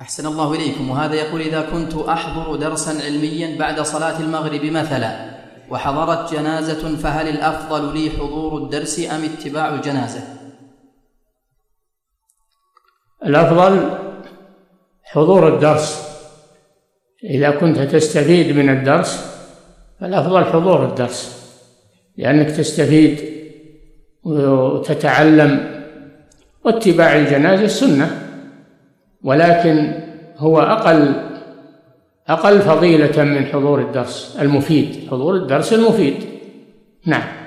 أحسن الله إليكم. وهذا يقول: إذا كنت أحضر درسا علميا بعد صلاة المغرب مثلا وحضرت جنازة، فهل الأفضل لي حضور الدرس أم اتباع الجنازة؟ الأفضل حضور الدرس. إذا كنت تستفيد من الدرس فالأفضل حضور الدرس، لأنك تستفيد وتتعلم. واتباع الجنازة سنة، ولكن هو أقل فضيلة من حضور الدرس المفيد. حضور الدرس المفيد. نعم.